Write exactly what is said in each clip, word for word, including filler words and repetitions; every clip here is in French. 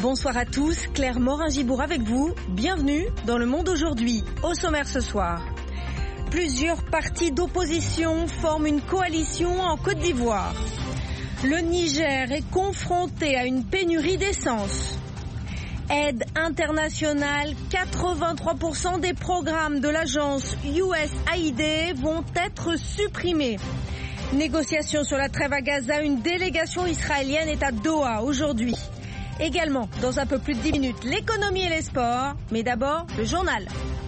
Bonsoir à tous, Claire Morin-Gibour avec vous. Bienvenue dans Le Monde aujourd'hui. Au sommaire ce soir, plusieurs partis d'opposition forment une coalition en Côte d'Ivoire. Le Niger est confronté à une pénurie d'essence. Aide internationale, quatre-vingt-trois pour cent des programmes de l'agence U S A I D vont être supprimés. Négociations sur la trêve à Gaza, une délégation israélienne est à Doha aujourd'hui. Également, dans un peu plus de dix minutes, l'économie et les sports. Mais d'abord, le journal.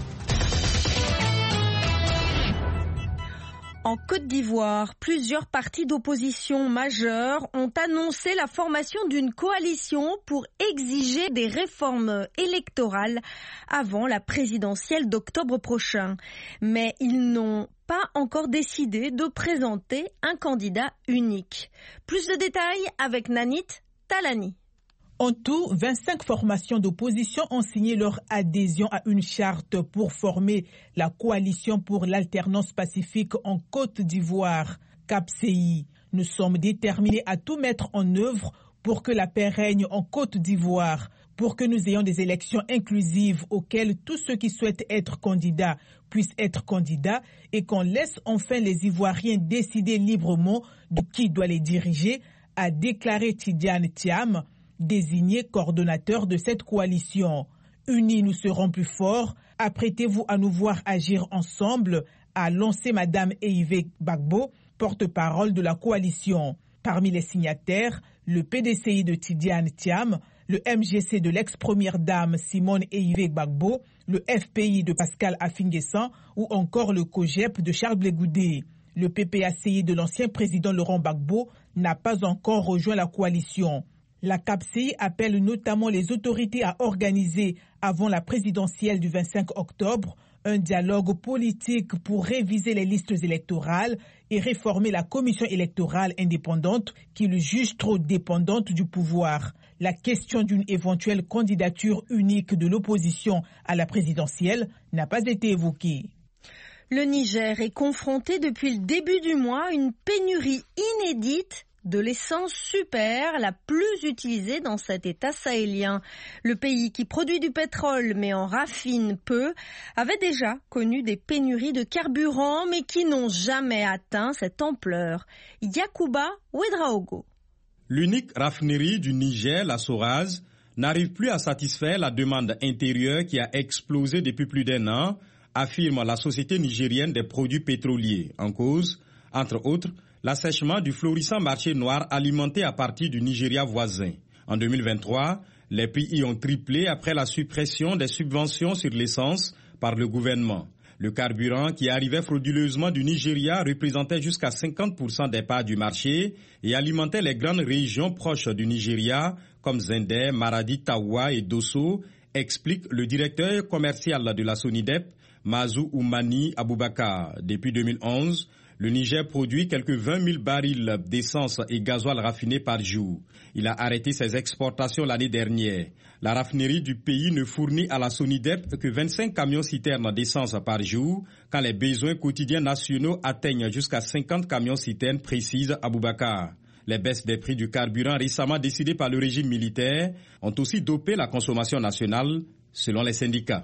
En Côte d'Ivoire, plusieurs partis d'opposition majeurs ont annoncé la formation d'une coalition pour exiger des réformes électorales avant la présidentielle d'octobre prochain. Mais ils n'ont pas encore décidé de présenter un candidat unique. Plus de détails avec Nanit Talani. En tout, vingt-cinq formations d'opposition ont signé leur adhésion à une charte pour former la coalition pour l'alternance pacifique en Côte d'Ivoire, C A P C I. Nous sommes déterminés à tout mettre en œuvre pour que la paix règne en Côte d'Ivoire, pour que nous ayons des élections inclusives auxquelles tous ceux qui souhaitent être candidats puissent être candidats et qu'on laisse enfin les Ivoiriens décider librement de qui doit les diriger, a déclaré Tidiane Thiam, désigné coordonnateur de cette coalition. Unis, nous serons plus forts. Apprêtez-vous à nous voir agir ensemble, a lancé Madame Eive Bagbo, porte-parole de la coalition. Parmi les signataires, le P D C I de Tidiane Thiam, le M G C de l'ex-première dame Simone Eive Bagbo, le F P I de Pascal Affinguessan ou encore le COGEP de Charles Blé Goudé. Le P P A C I de l'ancien président Laurent Gbagbo n'a pas encore rejoint la coalition. La C A P C I appelle notamment les autorités à organiser, avant la présidentielle du vingt-cinq octobre, un dialogue politique pour réviser les listes électorales et réformer la commission électorale indépendante qui le juge trop dépendante du pouvoir. La question d'une éventuelle candidature unique de l'opposition à la présidentielle n'a pas été évoquée. Le Niger est confronté depuis le début du mois à une pénurie inédite de l'essence super, la plus utilisée dans cet état sahélien. Le pays qui produit du pétrole mais en raffine peu avait déjà connu des pénuries de carburant mais qui n'ont jamais atteint cette ampleur. Yacouba Ouedraogo. L'unique raffinerie du Niger, la Soraz, n'arrive plus à satisfaire la demande intérieure qui a explosé depuis plus d'un an, affirme la Société nigérienne des produits pétroliers. En cause, entre autres, l'assèchement du florissant marché noir alimenté à partir du Nigeria voisin. En deux mille vingt-trois, les prix ont triplé après la suppression des subventions sur l'essence par le gouvernement. Le carburant qui arrivait frauduleusement du Nigeria représentait jusqu'à cinquante pour cent des parts du marché et alimentait les grandes régions proches du Nigeria comme Zender, Maradi, Tawa et Dosso, explique le directeur commercial de la SONIDEP, Mazou Oumani Aboubakar. Depuis deux mille onze, le Niger produit quelques vingt mille barils d'essence et gasoil raffiné par jour. Il a arrêté ses exportations l'année dernière. La raffinerie du pays ne fournit à la SONIDEP que vingt-cinq camions-citernes d'essence par jour, quand les besoins quotidiens nationaux atteignent jusqu'à cinquante camions-citernes, précise Aboubakar. Les baisses des prix du carburant récemment décidées par le régime militaire ont aussi dopé la consommation nationale, selon les syndicats.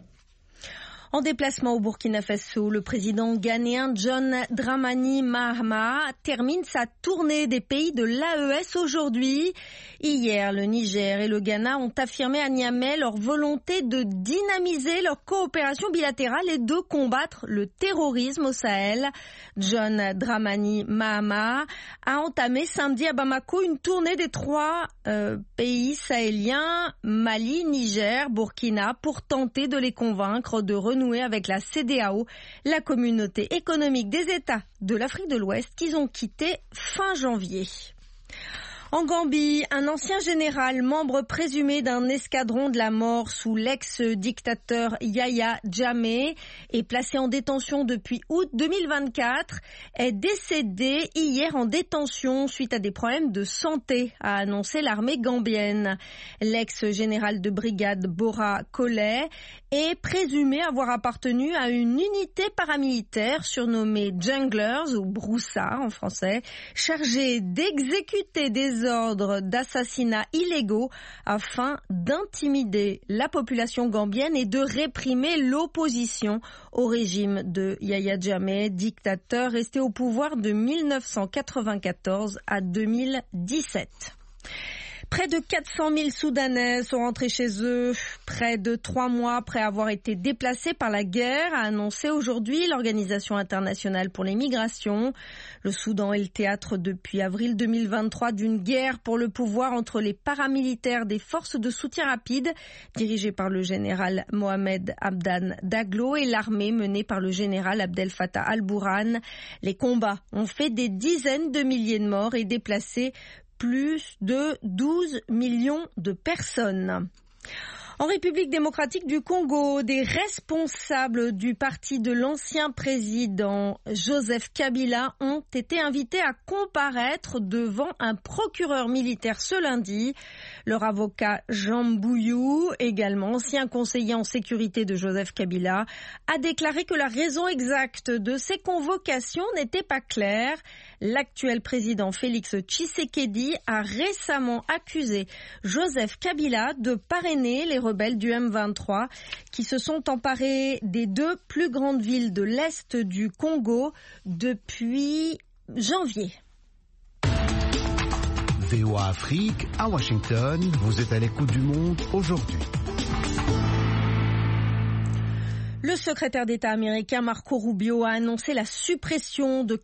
En déplacement au Burkina Faso, le président ghanéen John Dramani Mahama termine sa tournée des pays de l'A E S aujourd'hui. Hier, le Niger et le Ghana ont affirmé à Niamey leur volonté de dynamiser leur coopération bilatérale et de combattre le terrorisme au Sahel. John Dramani Mahama a entamé samedi à Bamako une tournée des trois euh, pays sahéliens, Mali, Niger, Burkina, pour tenter de les convaincre de renouer avec la C E D E A O, la communauté économique des États de l'Afrique de l'Ouest qu'ils ont quitté fin janvier. En Gambie, un ancien général, membre présumé d'un escadron de la mort sous l'ex-dictateur Yahya Jammeh, est placé en détention depuis août deux mille vingt-quatre, est décédé hier en détention suite à des problèmes de santé, a annoncé l'armée gambienne. L'ex-général de brigade Bora Colley est présumé avoir appartenu à une unité paramilitaire surnommée Junglers ou Broussards en français, chargée d'exécuter des ordres d'assassinat illégaux afin d'intimider la population gambienne et de réprimer l'opposition au régime de Yahya Jammeh, dictateur resté au pouvoir de mille neuf cent quatre-vingt-quatorze à deux mille dix-sept. Près de quatre cent mille Soudanais sont rentrés chez eux près de trois mois après avoir été déplacés par la guerre, a annoncé aujourd'hui l'Organisation internationale pour les migrations. Le Soudan est le théâtre depuis avril deux mille vingt-trois d'une guerre pour le pouvoir entre les paramilitaires des forces de soutien rapide, dirigées par le général Mohamed Hamdan Daglo, et l'armée menée par le général Abdel Fattah al-Burhan. Les combats ont fait des dizaines de milliers de morts et déplacé plus de douze millions de personnes. En République démocratique du Congo, des responsables du parti de l'ancien président Joseph Kabila ont été invités à comparaître devant un procureur militaire ce lundi. Leur avocat Jean Mbouyou, également ancien conseiller en sécurité de Joseph Kabila, a déclaré que la raison exacte de ces convocations n'était pas claire. L'actuel président Félix Tshisekedi a récemment accusé Joseph Kabila de parrainer les rebelles du M vingt-trois qui se sont emparés des deux plus grandes villes de l'Est du Congo depuis janvier. V O A Afrique, à Washington, vous êtes à l'écoute du monde aujourd'hui. Le secrétaire d'État américain Marco Rubio a annoncé la suppression de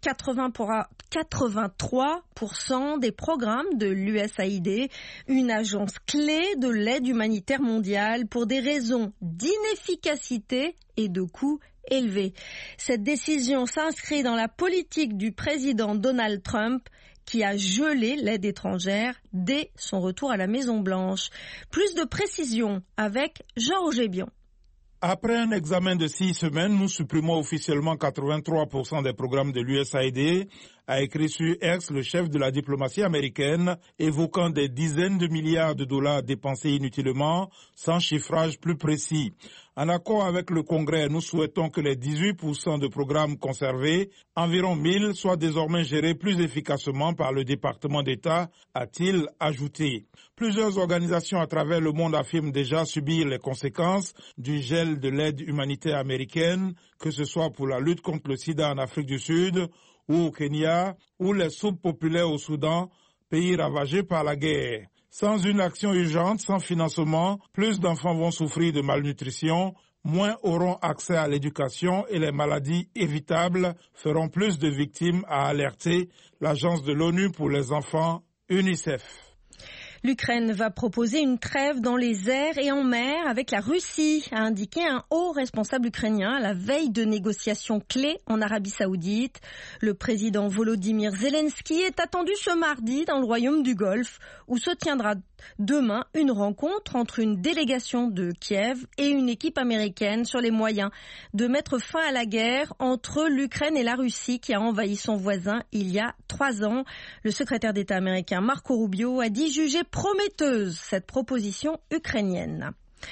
quatre-vingt-trois pour cent des programmes de l'U S A I D, une agence clé de l'aide humanitaire mondiale, pour des raisons d'inefficacité et de coûts élevés. Cette décision s'inscrit dans la politique du président Donald Trump, qui a gelé l'aide étrangère dès son retour à la Maison-Blanche. Plus de précisions avec Jean-Roger Bion. Après un examen de six semaines, nous supprimons officiellement quatre-vingt-trois pour cent des programmes de l'U S A I D, a écrit sur X le chef de la diplomatie américaine, évoquant des dizaines de milliards de dollars dépensés inutilement, sans chiffrage plus précis. En accord avec le Congrès, nous souhaitons que les dix-huit pour cent de programmes conservés, environ mille, soient désormais gérés plus efficacement par le département d'État, a-t-il ajouté. Plusieurs organisations à travers le monde affirment déjà subir les conséquences du gel de l'aide humanitaire américaine, que ce soit pour la lutte contre le sida en Afrique du Sud ou au Kenya, ou les soupes populaires au Soudan, pays ravagé par la guerre. Sans une action urgente, sans financement, plus d'enfants vont souffrir de malnutrition, moins auront accès à l'éducation et les maladies évitables feront plus de victimes, a alerté l'Agence de l'ONU pour les enfants, UNICEF. L'Ukraine va proposer une trêve dans les airs et en mer avec la Russie, a indiqué un haut responsable ukrainien à la veille de négociations clés en Arabie Saoudite. Le président Volodymyr Zelensky est attendu ce mardi dans le royaume du Golfe, où se tiendra demain une rencontre entre une délégation de Kiev et une équipe américaine sur les moyens de mettre fin à la guerre entre l'Ukraine et la Russie qui a envahi son voisin il y a trois ans. Le secrétaire d'État américain Marco Rubio a dit juger prometteuse cette proposition ukrainienne.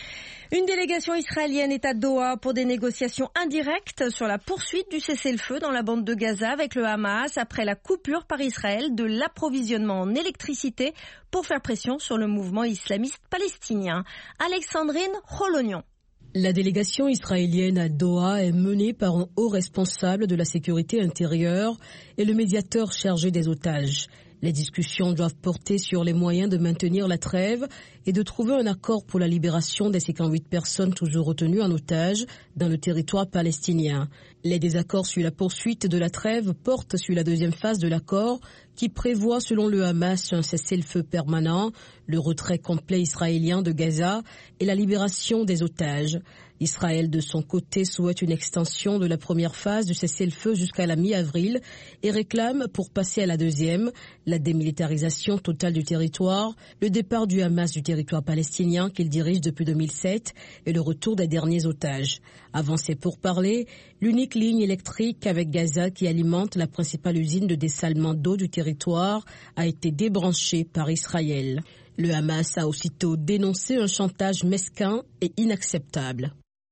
Une délégation israélienne est à Doha pour des négociations indirectes sur la poursuite du cessez-le-feu dans la bande de Gaza avec le Hamas après la coupure par Israël de l'approvisionnement en électricité pour faire pression sur le mouvement islamiste palestinien. Alexandrine Rolognon. La délégation israélienne à Doha est menée par un haut responsable de la sécurité intérieure et le médiateur chargé des otages. Les discussions doivent porter sur les moyens de maintenir la trêve et de trouver un accord pour la libération des cinquante-huit personnes toujours retenues en otage dans le territoire palestinien. Les désaccords sur la poursuite de la trêve portent sur la deuxième phase de l'accord qui prévoit, selon le Hamas, un cessez-le-feu permanent, le retrait complet israélien de Gaza et la libération des otages. Israël, de son côté, souhaite une extension de la première phase du cessez-le-feu jusqu'à la mi-avril et réclame, pour passer à la deuxième, la démilitarisation totale du territoire, le départ du Hamas du territoire palestinien qu'il dirige depuis deux mille sept et le retour des derniers otages. Avant ces pourparlers, l'unique ligne électrique avec Gaza qui alimente la principale usine de dessalement d'eau du territoire a été débranchée par Israël. Le Hamas a aussitôt dénoncé un chantage mesquin et inacceptable.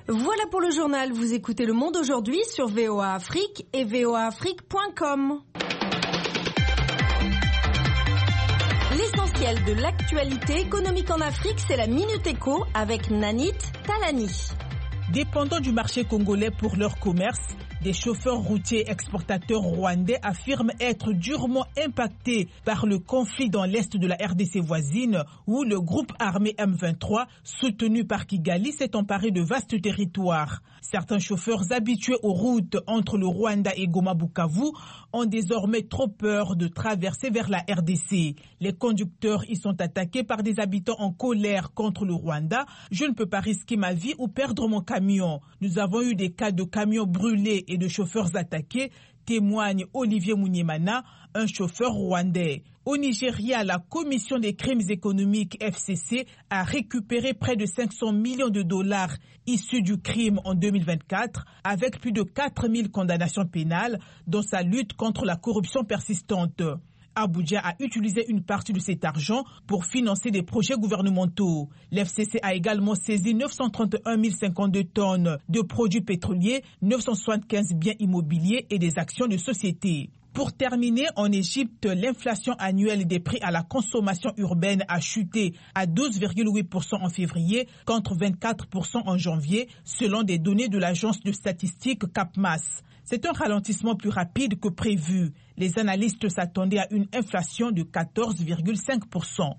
Voilà pour le journal. Vous écoutez Le Monde aujourd'hui sur V O A Afrique et V O A Afrique point com. L'essentiel de l'actualité économique en Afrique, c'est la Minute Éco avec Nanit Talani. Dépendant du marché congolais pour leur commerce, des chauffeurs routiers exportateurs rwandais affirment être durement impactés par le conflit dans l'est de la R D C voisine où le groupe armé M vingt-trois, soutenu par Kigali, s'est emparé de vastes territoires. Certains chauffeurs habitués aux routes entre le Rwanda et Goma-Bukavu ont désormais trop peur de traverser vers la R D C. Les conducteurs y sont attaqués par des habitants en colère contre le Rwanda. Je ne peux pas risquer ma vie ou perdre mon camion. Nous avons eu des cas de camions brûlés et de chauffeurs attaqués, témoigne Olivier Mouniemana, un chauffeur rwandais. Au Nigeria, la Commission des crimes économiques F C C a récupéré près de cinq cents millions de dollars issus du crime en deux mille vingt-quatre, avec plus de quatre mille condamnations pénales dans sa lutte contre la corruption persistante. Abuja a utilisé une partie de cet argent pour financer des projets gouvernementaux. L'F C C a également saisi neuf cent trente et un mille cinquante-deux tonnes de produits pétroliers, neuf cent soixante-quinze biens immobiliers et des actions de société. Pour terminer, en Égypte, l'inflation annuelle des prix à la consommation urbaine a chuté à douze virgule huit pour cent en février contre vingt-quatre pour cent en janvier, selon des données de l'agence de statistiques Capmas. C'est un ralentissement plus rapide que prévu. Les analystes s'attendaient à une inflation de quatorze virgule cinq pour cent.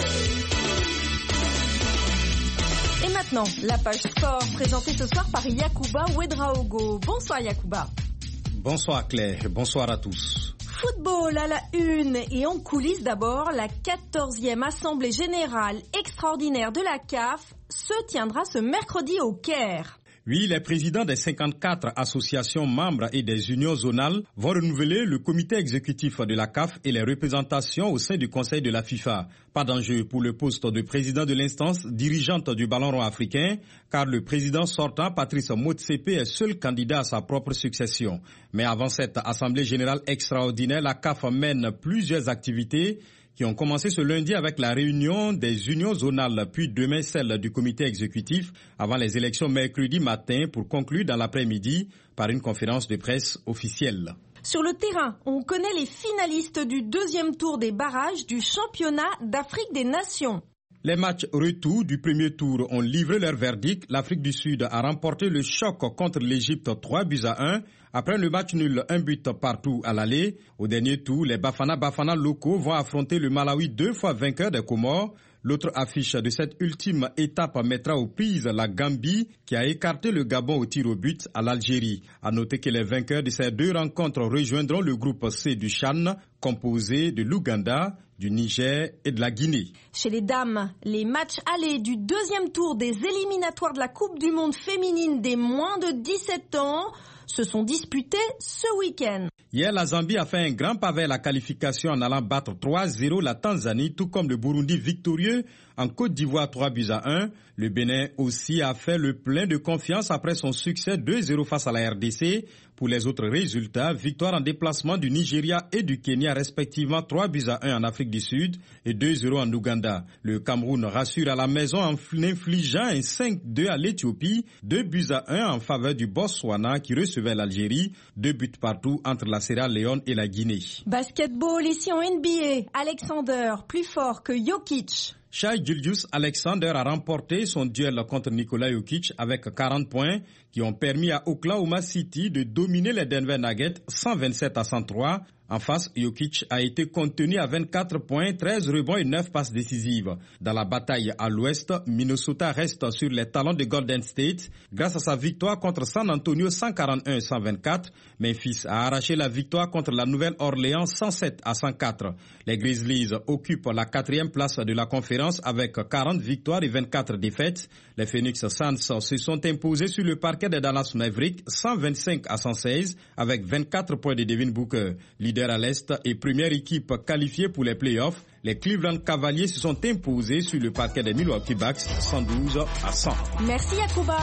Et maintenant, la page sport présentée ce soir par Yacouba Ouedraogo. Bonsoir Yacouba. Bonsoir Claire, bonsoir à tous. Football à la une et en coulisses d'abord, la quatorzième assemblée générale extraordinaire de la C A F se tiendra ce mercredi au Caire. Oui, les présidents des cinquante-quatre associations membres et des unions zonales vont renouveler le comité exécutif de la C A F et les représentations au sein du conseil de la FIFA. Pas d'enjeu pour le poste de président de l'instance dirigeante du ballon rond africain, car le président sortant, Patrice Motsepe, est seul candidat à sa propre succession. Mais avant cette assemblée générale extraordinaire, la C A F mène plusieurs activités qui ont commencé ce lundi avec la réunion des unions zonales, puis demain celle du comité exécutif, avant les élections mercredi matin pour conclure dans l'après-midi par une conférence de presse officielle. Sur le terrain, on connaît les finalistes du deuxième tour des barrages du championnat d'Afrique des Nations. Les matchs retour du premier tour ont livré leur verdict. L'Afrique du Sud a remporté le choc contre l'Égypte trois buts à un. Après le match nul, un but partout à l'aller. Au dernier tour, les Bafana Bafana locaux vont affronter le Malawi, deux fois vainqueur des Comores. L'autre affiche de cette ultime étape mettra aux prises la Gambie qui a écarté le Gabon au tir au but à l'Algérie. À noter que les vainqueurs de ces deux rencontres rejoindront le groupe C du Chan, composé de l'Ouganda, du Niger et de la Guinée. Chez les dames, les matchs allés du deuxième tour des éliminatoires de la Coupe du Monde féminine des moins de dix-sept ans se sont disputés ce week-end. Hier, la Zambie a fait un grand pas vers la qualification en allant battre trois zéro la Tanzanie, tout comme le Burundi victorieux en Côte d'Ivoire trois buts à un. Le Bénin aussi a fait le plein de confiance après son succès deux zéro face à la R D C. Pour les autres résultats, victoire en déplacement du Nigeria et du Kenya respectivement trois buts à un en Afrique du Sud et deux zéro en Ouganda. Le Cameroun rassure à la maison en infligeant un cinq deux à l'Éthiopie, deux buts à un en faveur du Botswana qui recevait l'Algérie, deux buts partout entre la Sierra Leone et la Guinée. Basketball ici en N B A, Alexander plus fort que Jokic. Shai Gilgeous-Alexander a remporté son duel contre Nikola Jokic avec quarante points qui ont permis à Oklahoma City de dominer les Denver Nuggets cent vingt-sept à cent trois. En face, Jokic a été contenu à vingt-quatre points, treize rebonds et neuf passes décisives. Dans la bataille à l'ouest, Minnesota reste sur les talons de Golden State. Grâce à sa victoire contre San Antonio cent quarante-et un à cent vingt-quatre, Memphis a arraché la victoire contre la Nouvelle-Orléans cent sept à cent quatre. Les Grizzlies occupent la quatrième place de la conférence avec quarante victoires et vingt-quatre défaites. Les Phoenix Suns se sont imposés sur le parquet des Dallas Mavericks cent vingt-cinq à cent seize avec vingt-quatre points de Devin Booker. Leader à l'Est et première équipe qualifiée pour les playoffs, les Cleveland Cavaliers se sont imposés sur le parquet des Milwaukee Bucks cent douze à cent. Merci Yacouba.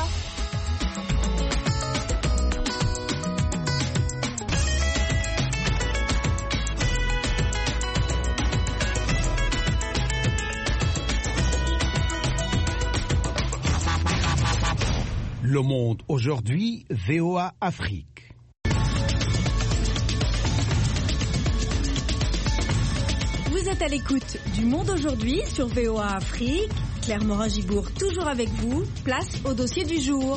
Le Monde aujourd'hui, V O A Afrique. Vous êtes à l'écoute du Monde aujourd'hui sur V O A Afrique. Claire Morin-Gibourg toujours avec vous. Place au dossier du jour.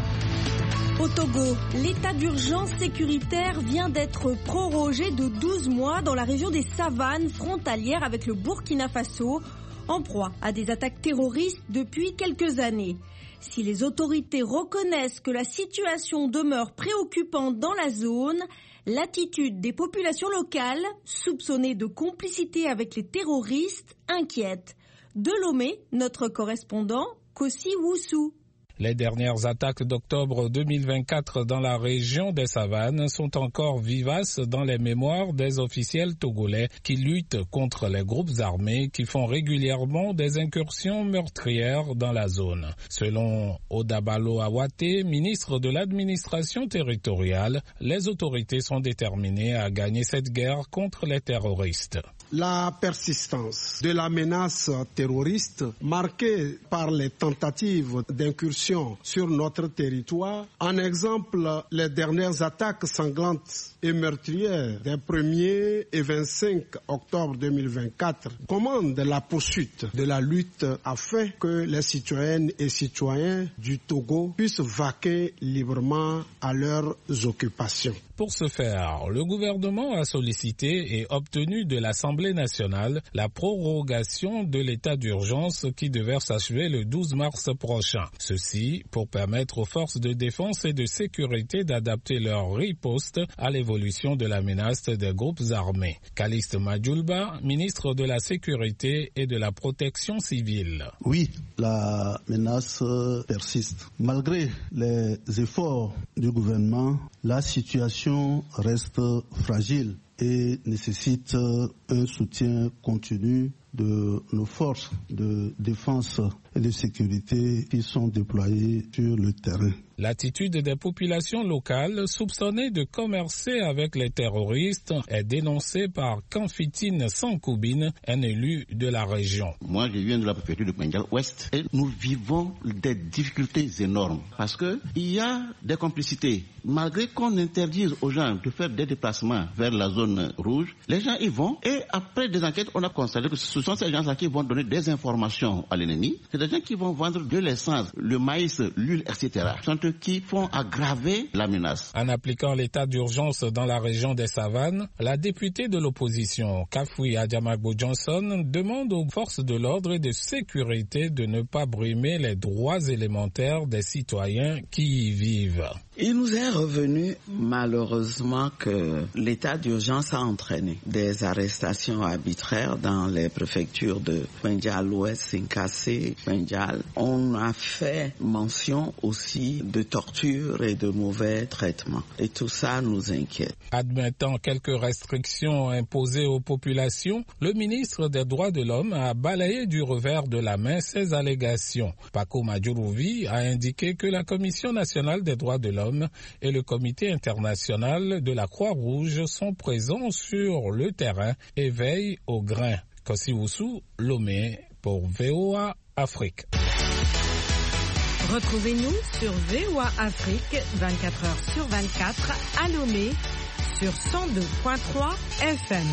Au Togo, l'état d'urgence sécuritaire vient d'être prorogé de douze mois dans la région des savanes frontalières avec le Burkina Faso, en proie à des attaques terroristes depuis quelques années. Si les autorités reconnaissent que la situation demeure préoccupante dans la zone, l'attitude des populations locales, soupçonnées de complicité avec les terroristes, inquiète. De Lomé, notre correspondant, Kossi Woussou. Les dernières attaques d'octobre deux mille vingt-quatre dans la région des savanes sont encore vivaces dans les mémoires des officiels togolais qui luttent contre les groupes armés qui font régulièrement des incursions meurtrières dans la zone. Selon Odabalo Awate, ministre de l'administration territoriale, les autorités sont déterminées à gagner cette guerre contre les terroristes. La persistance de la menace terroriste marquée par les tentatives d'incursion sur notre territoire, en exemple les dernières attaques sanglantes et meurtrières des premier et vingt-cinq octobre deux mille vingt-quatre, commandent la poursuite de la lutte afin que les citoyennes et citoyens du Togo puissent vaquer librement à leurs occupations. Pour ce faire, le gouvernement a sollicité et obtenu de l'Assemblée nationale la prorogation de l'état d'urgence qui devait s'achever le douze mars prochain. Ceci pour permettre aux forces de défense et de sécurité d'adapter leur riposte à l'évolution de la menace des groupes armés. Calixte Madjoulba, ministre de la Sécurité et de la Protection civile. Oui, la menace persiste. Malgré les efforts du gouvernement, la situation reste fragile et nécessite un soutien continu de nos forces de défense et de sécurité qui sont déployées sur le terrain. L'attitude des populations locales soupçonnées de commercer avec les terroristes est dénoncée par Kanfitine Sankoubine, un élu de la région. Moi, je viens de la préfecture de Pendial-Ouest et nous vivons des difficultés énormes parce que il y a des complicités. Malgré qu'on interdise aux gens de faire des déplacements vers la zone rouge, les gens y vont et après des enquêtes, on a constaté que ce sont ces gens-là qui vont donner des informations à l'ennemi. C'est des gens qui vont vendre de l'essence, le maïs, l'huile, et cetera. Ce sont eux qui font aggraver la menace. En appliquant l'état d'urgence dans la région des savanes, la députée de l'opposition, Kafui Adjamagbo Johnson, demande aux forces de l'ordre et de sécurité de ne pas brimer les droits élémentaires des citoyens qui y vivent. Il nous est revenu malheureusement que l'état d'urgence a entraîné des arrestations arbitraires dans les préfectures de Pendial-Ouest, Sinkassé, Pendial. On a fait mention aussi de torture et de mauvais traitements. Et tout ça nous inquiète. Admettant quelques restrictions imposées aux populations, le ministre des Droits de l'Homme a balayé du revers de la main ces allégations. Paco Madjourouvi a indiqué que la Commission nationale des droits de l'homme et le Comité international de la Croix-Rouge sont présents sur le terrain et veillent au grain. Kossi Woussou, Lomé pour V O A Afrique. Retrouvez-nous sur V O A Afrique vingt-quatre heures sur vingt-quatre à Lomé sur cent deux virgule trois F M.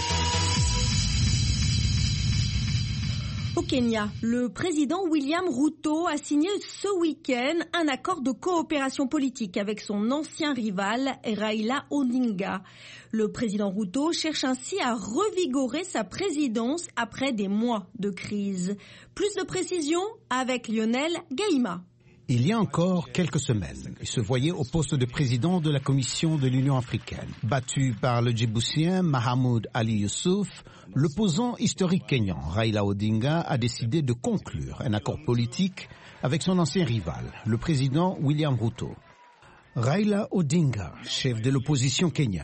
Au Kenya, le président William Ruto a signé ce week-end un accord de coopération politique avec son ancien rival Raila Odinga. Le président Ruto cherche ainsi à revigorer sa présidence après des mois de crise. Plus de précisions avec Lionel Gaïma. Il y a encore quelques semaines, il se voyait au poste de président de la Commission de l'Union africaine. Battu par le Djiboutien Mahamoud Ali Youssouf, l'opposant historique kenyan Raila Odinga a décidé de conclure un accord politique avec son ancien rival, le président William Ruto. Raila Odinga, chef de l'opposition kenyane.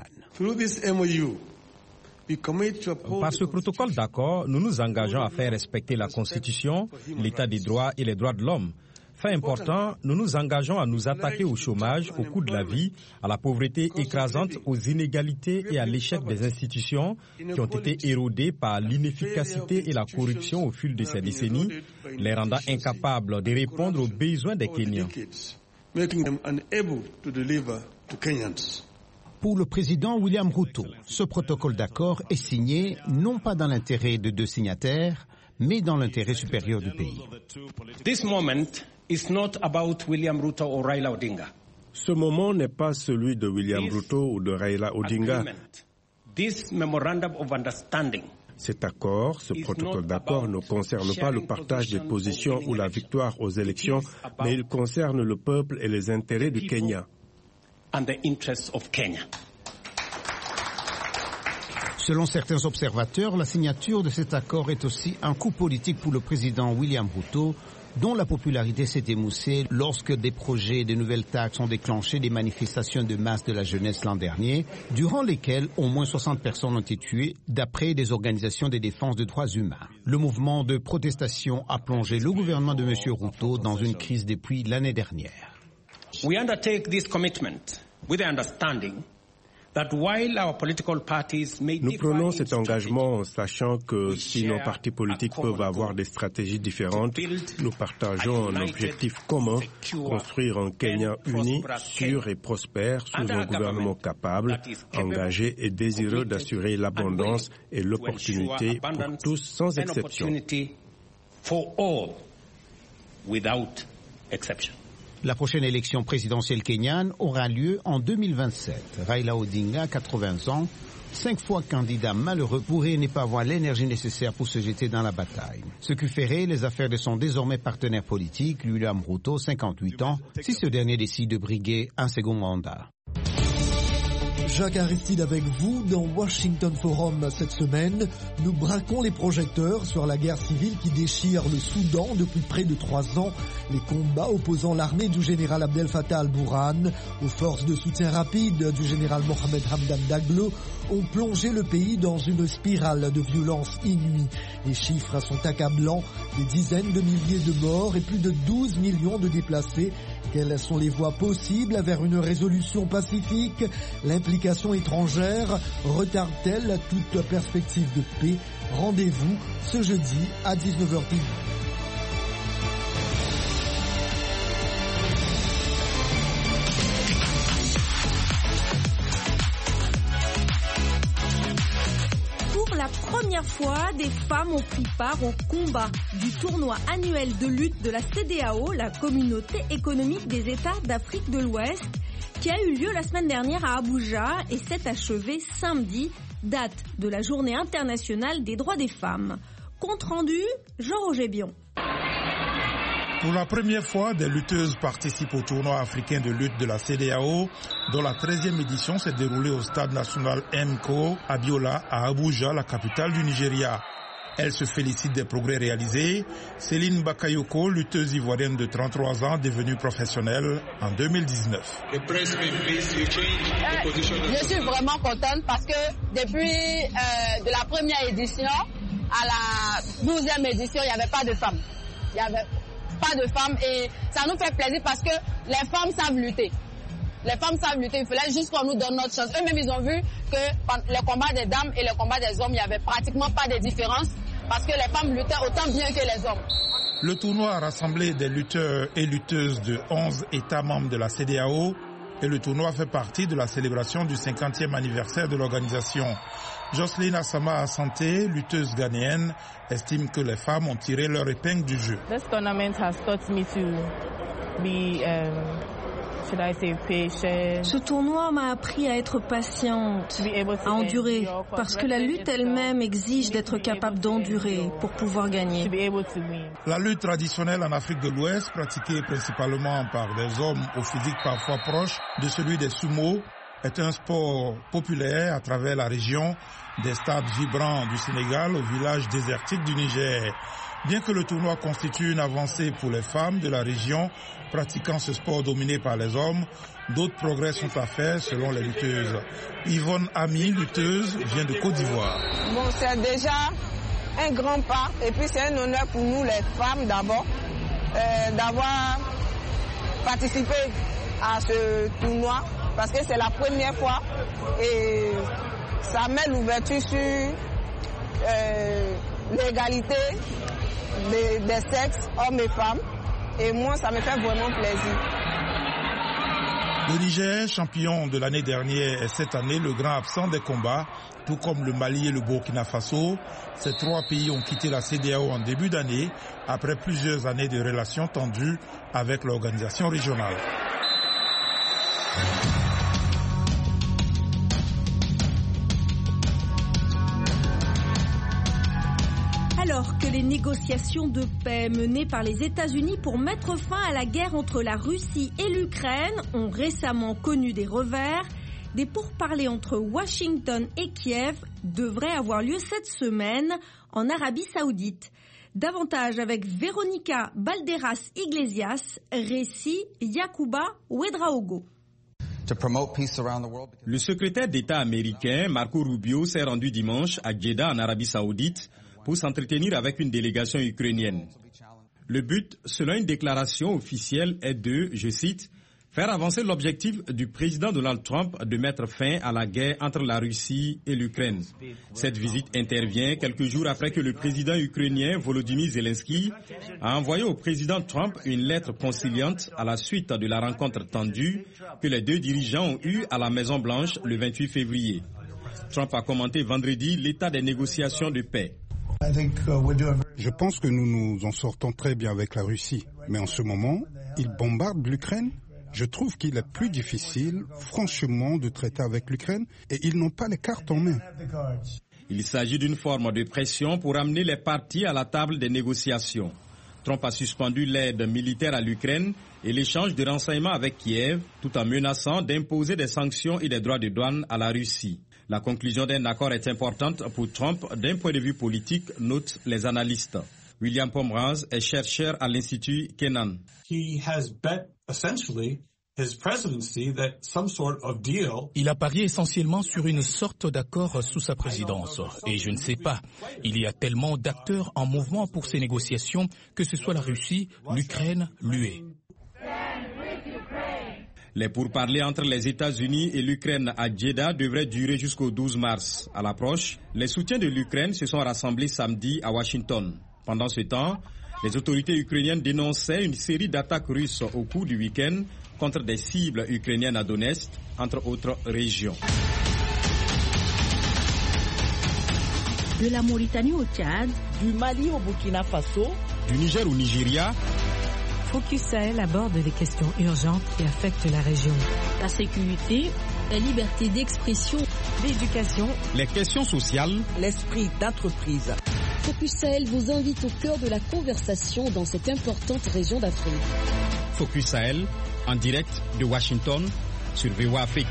Par ce protocole d'accord, nous nous engageons à faire respecter la Constitution, l'état des droits et les droits de l'homme. Fait important, nous nous engageons à nous attaquer au chômage, au coût de la vie, à la pauvreté écrasante, aux inégalités et à l'échec des institutions qui ont été érodées par l'inefficacité et la corruption au fil de ces décennies, les rendant incapables de répondre aux besoins des Kenyans. making them unable to deliver to Kenyans. Pour le président William Ruto, ce protocole d'accord est signé non pas dans l'intérêt de deux signataires, mais dans l'intérêt supérieur du pays. This moment is not about William Ruto or Raila Odinga. Ce moment n'est pas celui de William Ruto ou de Raila Odinga. This memorandum of understanding Cet accord, ce protocole d'accord ne concerne pas le partage des positions ou la victoire aux élections, mais il concerne le peuple et les intérêts du Kenya. And the interests of Kenya. Selon certains observateurs, la signature de cet accord est aussi un coup politique pour le président William Ruto, dont la popularité s'est émoussée lorsque des projets de nouvelles taxes ont déclenché des manifestations de masse de la jeunesse l'an dernier, durant lesquelles au moins soixante personnes ont été tuées, d'après des organisations de défense des droits humains. Le mouvement de protestation a plongé le gouvernement de M. Ruto dans une crise depuis l'année dernière. We undertake this commitment with the understanding that while our political parties may Nous prenons cet engagement en sachant que si nos partis politiques peuvent avoir des stratégies différentes, nous partageons un objectif commun, construire un Kenya uni, sûr et prospère sous un gouvernement capable, engagé et désireux d'assurer l'abondance et l'opportunité pour tous sans exception. For all, without exception. La prochaine élection présidentielle kenyane aura lieu en deux mille vingt-sept. Raila Odinga, quatre-vingts ans, cinq fois candidat malheureux, pourrait ne pas avoir l'énergie nécessaire pour se jeter dans la bataille. Ce qui ferait les affaires de son désormais partenaire politique, William Ruto, cinquante-huit ans, si ce dernier décide de briguer un second mandat. Jacques Aristide avec vous dans Washington Forum cette semaine. Nous braquons les projecteurs sur la guerre civile qui déchire le Soudan depuis près de trois ans. Les combats opposant l'armée du général Abdel Fattah al-Burhan aux forces de soutien rapide du général Mohamed Hamdan Daglo ont plongé le pays dans une spirale de violence inouïe. Les chiffres sont accablants, des dizaines de milliers de morts et plus de douze millions de déplacés. Quelles sont les voies possibles vers une résolution pacifique? L'implication étrangère retarde-t-elle toute perspective de paix? Rendez-vous ce jeudi à dix-neuf heures P M. La première fois, des femmes ont pris part au combat du tournoi annuel de lutte de la C E D E A O, la communauté économique des États d'Afrique de l'Ouest, qui a eu lieu la semaine dernière à Abuja et s'est achevé samedi, date de la Journée internationale des droits des femmes. Compte rendu, Jean-Roger Bion. Pour la première fois, des lutteuses participent au tournoi africain de lutte de la C E D E A O, dont la treizième édition s'est déroulée au stade national M C O à Biola, à Abuja, la capitale du Nigeria. Elle se félicite des progrès réalisés. Céline Bakayoko, lutteuse ivoirienne de trente-trois ans, devenue professionnelle en deux mille dix-neuf. Euh, je suis vraiment contente parce que depuis euh, de la première édition à la douzième édition, il n'y avait pas de femmes. Il y avait pas de femmes et ça nous fait plaisir parce que les femmes savent lutter. Les femmes savent lutter, il fallait juste qu'on nous donne notre chance. Eux-mêmes, ils ont vu que les combats des dames et les combats des hommes, il n'y avait pratiquement pas de différence parce que les femmes luttaient autant bien que les hommes. Le tournoi a rassemblé des lutteurs et lutteuses de onze États membres de la C E D E A O et le tournoi fait partie de la célébration du cinquantième anniversaire de l'organisation. Jocelyne Assama Asante, lutteuse ghanéenne, estime que les femmes ont tiré leur épingle du jeu. This tournament has taught me to be, um, should I say, patient. Ce tournoi m'a appris à être patiente, à endurer, parce que la lutte elle-même exige d'être capable d'endurer pour pouvoir gagner. La lutte traditionnelle en Afrique de l'Ouest, pratiquée principalement par des hommes au physique parfois proche de celui des sumo, est un sport populaire à travers la région, des stades vibrants du Sénégal aux villages désertiques du Niger. Bien que le tournoi constitue une avancée pour les femmes de la région pratiquant ce sport dominé par les hommes, d'autres progrès sont à faire selon les lutteuses. Yvonne Ami, lutteuse, vient de Côte d'Ivoire. Bon, c'est déjà un grand pas et puis c'est un honneur pour nous les femmes d'abord euh, d'avoir participé à ce tournoi parce que c'est la première fois et ça met l'ouverture sur euh, l'égalité des, des sexes, hommes et femmes. Et moi, ça me fait vraiment plaisir. Le Niger, champion de l'année dernière, est cette année le grand absent des combats, tout comme le Mali et le Burkina Faso. Ces trois pays ont quitté la C E D E A O en début d'année, après plusieurs années de relations tendues avec l'organisation régionale. Alors que les négociations de paix menées par les États-Unis pour mettre fin à la guerre entre la Russie et l'Ukraine ont récemment connu des revers, des pourparlers entre Washington et Kiev devraient avoir lieu cette semaine en Arabie Saoudite. Davantage avec Véronica Balderas Iglesias, récit Yacouba Ouedraogo. Le secrétaire d'État américain Marco Rubio s'est rendu dimanche à Jeddah en Arabie Saoudite pour s'entretenir avec une délégation ukrainienne. Le but, selon une déclaration officielle, est de, je cite, faire avancer l'objectif du président Donald Trump de mettre fin à la guerre entre la Russie et l'Ukraine. Cette visite intervient quelques jours après que le président ukrainien Volodymyr Zelensky a envoyé au président Trump une lettre conciliante à la suite de la rencontre tendue que les deux dirigeants ont eue à la Maison-Blanche le vingt-huit février. Trump a commenté vendredi l'état des négociations de paix. Je pense que nous nous en sortons très bien avec la Russie. Mais en ce moment, ils bombardent l'Ukraine. Je trouve qu'il est plus difficile, franchement, de traiter avec l'Ukraine et ils n'ont pas les cartes en main. Il s'agit d'une forme de pression pour amener les parties à la table des négociations. Trump a suspendu l'aide militaire à l'Ukraine et l'échange de renseignements avec Kiev, tout en menaçant d'imposer des sanctions et des droits de douane à la Russie. La conclusion d'un accord est importante pour Trump d'un point de vue politique, notent les analystes. William Pomeranz est chercheur à l'Institut Kennan. He has bet essentially his presidency that some sort of deal. Il a parié essentiellement sur une sorte d'accord sous sa présidence. Et je ne sais pas, il y a tellement d'acteurs en mouvement pour ces négociations, que ce soit la Russie, l'Ukraine, l'U E. Les pourparlers entre les États-Unis et l'Ukraine à Jeddah devraient durer jusqu'au douze mars. À l'approche, les soutiens de l'Ukraine se sont rassemblés samedi à Washington. Pendant ce temps, les autorités ukrainiennes dénonçaient une série d'attaques russes au cours du week-end contre des cibles ukrainiennes à Donetsk, entre autres régions. De la Mauritanie au Tchad, du Mali au Burkina Faso, du Niger au Nigeria. Focus Sahel aborde les questions urgentes qui affectent la région. La sécurité, la liberté d'expression, l'éducation, les questions sociales, l'esprit d'entreprise. Focus Sahel vous invite au cœur de la conversation dans cette importante région d'Afrique. Focus Sahel, en direct de Washington, sur V O A Afrique.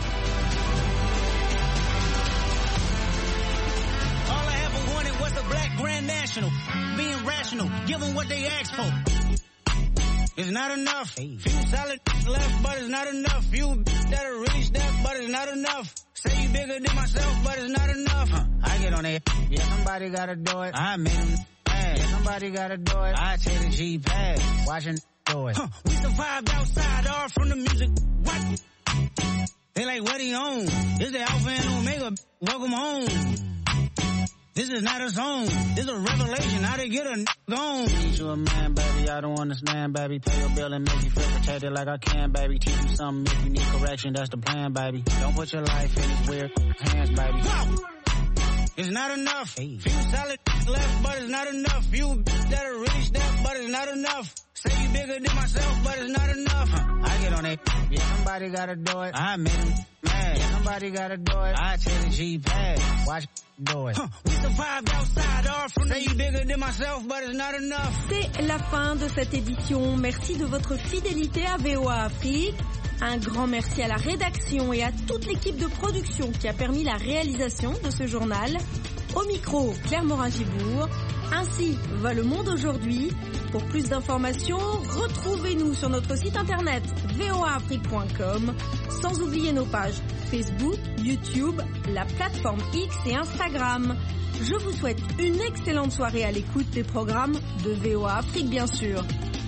All I ever wanted was a black grand national, being rational, give them what they asked for. It's not enough. Few solid left, but it's not enough. Few that are really step, but it's not enough. Say you bigger than myself, but it's not enough. Huh. I get on it. Yeah, somebody gotta do it. I made them mad. Yeah, somebody gotta do it. I take the G pad, watching do it. Huh. We survived outside, all from the music. What? They like, what he on? This the Alpha and Omega. Welcome home. This is not a song. This is a revelation. How they get a n*** gone. Need you a man, baby. I don't understand, baby. Pay your bill and make you feel protected like I can, baby. Teach you something if you need correction. That's the plan, baby. Don't put your life in these weird hands, baby. Whoa. It's not enough. Few solid left, but it's not enough. Few that are really step, but it's not enough. Say you bigger than myself, but it's not enough. Huh. I get on it. Yeah, somebody gotta do it. I made them mad. Yeah, somebody gotta do it. I take the G pad. Watch do it. Huh. We survived outside, all from say you bigger than myself, but it's not enough. C'est la fin de cette édition. Merci de votre fidélité à V O A Afrique. Un grand merci à la rédaction et à toute l'équipe de production qui a permis la réalisation de ce journal. Au micro, Claire Morin-Gibourg. Ainsi va le monde aujourd'hui. Pour plus d'informations, retrouvez-nous sur notre site internet v o a afrique point com, sans oublier nos pages Facebook, YouTube, la plateforme X et Instagram. Je vous souhaite une excellente soirée à l'écoute des programmes de V O A Afrique, bien sûr.